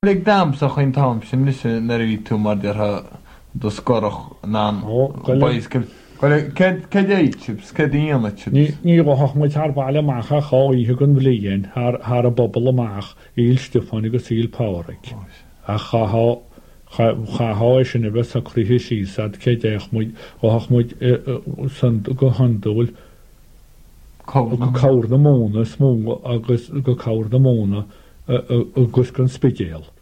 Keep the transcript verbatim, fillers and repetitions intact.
Leg dam sa chuin tam sin mis na ri tú mar der ha do scorach nan boys ke ke ke chips ke diana chips ni ni go hach mo tar ba ale ma cha cha i gun blien har har a bobble maach il Stefan go sil powerik a cha ha cha ha is in bes a krihi si sad ke dech mo go hach mo san go handol go kaur de mona smó agus go kaur de mona agus gan spegéal.